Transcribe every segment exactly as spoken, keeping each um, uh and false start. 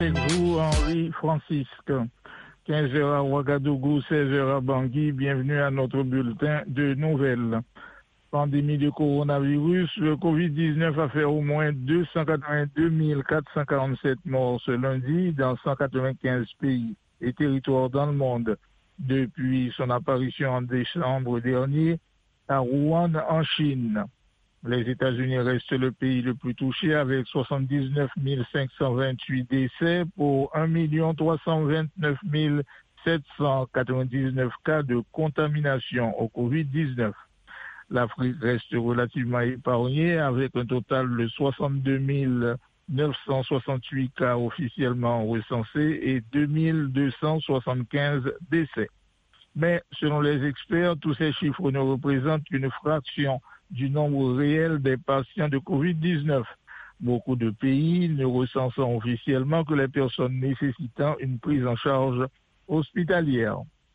Avec vous, Henri Francisque. quinze heures à Ouagadougou, seize heures à Bangui. Bienvenue à notre bulletin de nouvelles. Pandémie de coronavirus, le covid dix-neuf a fait au moins deux cent quatre-vingt-deux mille quatre cent quarante-sept morts ce lundi dans cent quatre-vingt-quinze pays et territoires dans le monde depuis son apparition en décembre dernier à Wuhan, en Chine. Les États-Unis restent le pays le plus touché avec soixante-dix-neuf mille cinq cent vingt-huit décès pour un million trois cent vingt-neuf mille sept cent quatre-vingt-dix-neuf cas de contamination au covid dix-neuf. L'Afrique reste relativement épargnée avec un total de soixante-deux mille neuf cent soixante-huit cas officiellement recensés et deux mille deux cent soixante-quinze décès. Mais selon les experts, tous ces chiffres ne représentent qu'une fraction du nombre réel des patients de covid dix-neuf. Beaucoup de pays ne recensent officiellement que les personnes nécessitant une prise en charge hospitalière.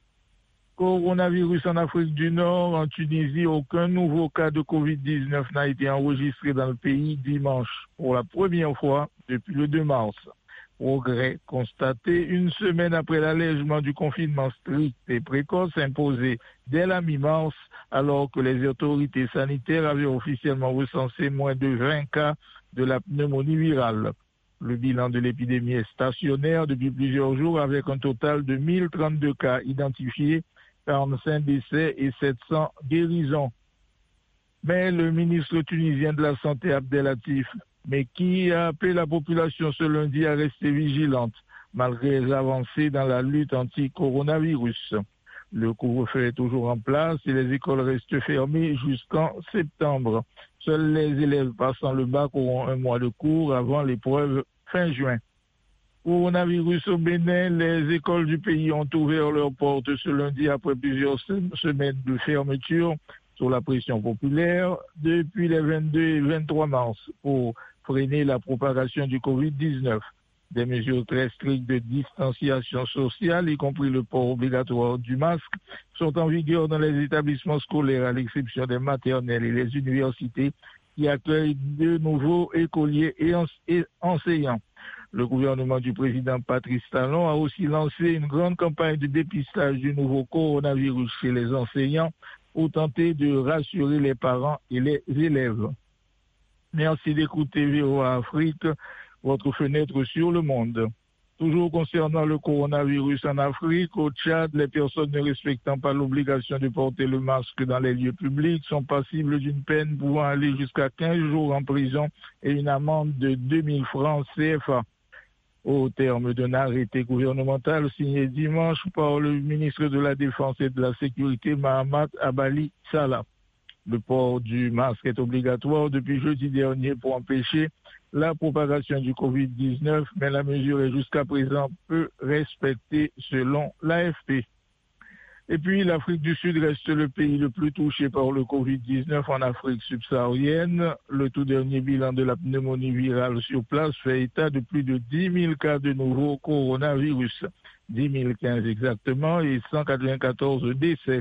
Coronavirus en Afrique du Nord, en Tunisie, aucun nouveau cas de covid dix-neuf n'a été enregistré dans le pays dimanche, pour la première fois depuis le deux mars. Progrès constaté une semaine après l'allègement du confinement strict et précoce imposé dès la mi-mars, alors que les autorités sanitaires avaient officiellement recensé moins de vingt cas de la pneumonie virale. Le bilan de l'épidémie est stationnaire depuis plusieurs jours avec un total de mille trente-deux cas identifiés, quarante-cinq décès et sept cents guérisons. Mais le ministre tunisien de la Santé, Abdelatif, mais qui a appelé la population ce lundi à rester vigilante, malgré les avancées dans la lutte anti-coronavirus. Le couvre-feu est toujours en place et les écoles restent fermées jusqu'en septembre. Seuls les élèves passant le bac auront un mois de cours avant l'épreuve fin juin. Coronavirus au Bénin, les écoles du pays ont ouvert leurs portes ce lundi après plusieurs semaines de fermeture sous la pression populaire depuis les vingt-deux et vingt-trois mars pour freiner la propagation du covid dix-neuf. Des mesures très strictes de distanciation sociale, y compris le port obligatoire du masque, sont en vigueur dans les établissements scolaires à l'exception des maternelles et les universités qui accueillent de nouveaux écoliers et enseignants. Le gouvernement du président Patrice Talon a aussi lancé une grande campagne de dépistage du nouveau coronavirus chez les enseignants pour tenter de rassurer les parents et les élèves. Merci d'écouter V O A Afrique, votre fenêtre sur le monde. Toujours concernant le coronavirus en Afrique, au Tchad, les personnes ne respectant pas l'obligation de porter le masque dans les lieux publics sont passibles d'une peine pouvant aller jusqu'à quinze jours en prison et une amende de deux mille francs C F A. Au terme d'un arrêté gouvernemental signé dimanche par le ministre de la Défense et de la Sécurité, Mahamat Abali Salah. Le port du masque est obligatoire depuis jeudi dernier pour empêcher la propagation du covid dix-neuf, mais la mesure est jusqu'à présent peu respectée selon l'A F P. Et puis l'Afrique du Sud reste le pays le plus touché par le covid dix-neuf en Afrique subsaharienne. Le tout dernier bilan de la pneumonie virale sur place fait état de plus de dix mille cas de nouveau coronavirus, dix mille quinze exactement, et cent quatre-vingt-quatorze décès.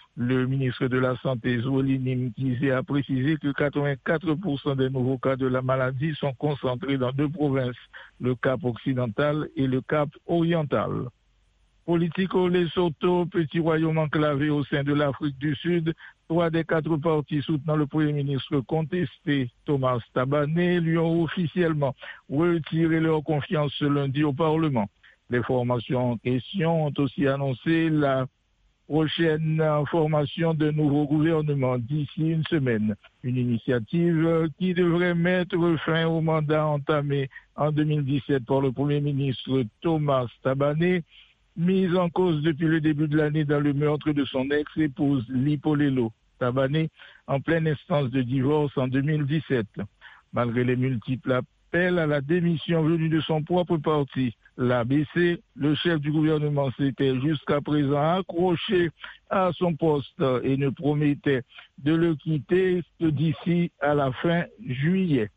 Le ministre de la Santé, Zweli Nimkizé, a précisé que quatre-vingt-quatre pour cent des nouveaux cas de la maladie sont concentrés dans deux provinces, le Cap occidental et le Cap oriental. Politique au Lesotho, petit royaume enclavé au sein de l'Afrique du Sud, trois des quatre partis soutenant le Premier ministre contesté, Thomas Tabané, lui ont officiellement retiré leur confiance ce lundi au Parlement. Les formations en question ont aussi annoncé la prochaine formation d'un nouveau gouvernement d'ici une semaine. Une initiative qui devrait mettre fin au mandat entamé en deux mille dix-sept par le Premier ministre Thomas Tabané, mise en cause depuis le début de l'année dans le meurtre de son ex-épouse Lipolelo Tabané en pleine instance de divorce en deux mille dix-sept. Malgré les multiples appels à la démission venus de son propre parti, l'A B C, le chef du gouvernement s'était jusqu'à présent accroché à son poste et ne promettait de le quitter que d'ici à la fin juillet.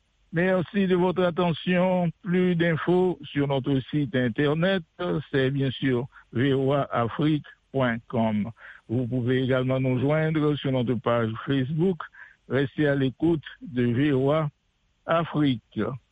Merci de votre attention. Plus d'infos sur notre site internet, c'est bien sûr v o a afrique point com. Vous pouvez également nous joindre sur notre page Facebook. Restez à l'écoute de V O A Afrique.